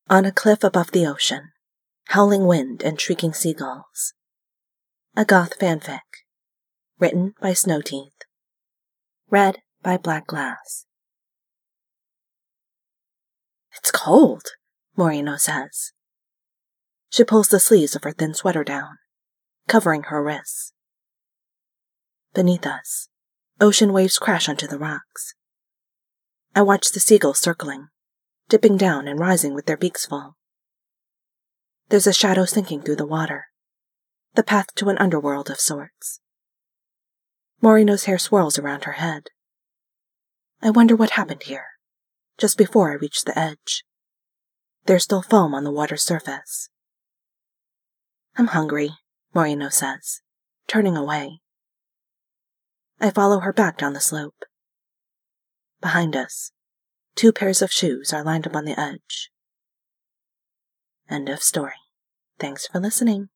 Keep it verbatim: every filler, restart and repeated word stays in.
On a cliff above the ocean, howling wind and shrieking seagulls. A goth fanfic. Written by Snowteeth. Read by Black Glass. It's cold, Morino says. She pulls the sleeves of her thin sweater down, covering her wrists. Beneath us, ocean waves crash onto the rocks. I watch the seagulls circling, dipping down and rising with their beaks full. There's a shadow sinking through the water, the path to an underworld of sorts. Morino's hair swirls around her head. I wonder what happened here, just before I reach the edge. There's still foam on the water's surface. I'm hungry, Morino says, turning away. I follow her back down the slope. Behind us, two pairs of shoes are lined up on the edge. End of story. Thanks for listening.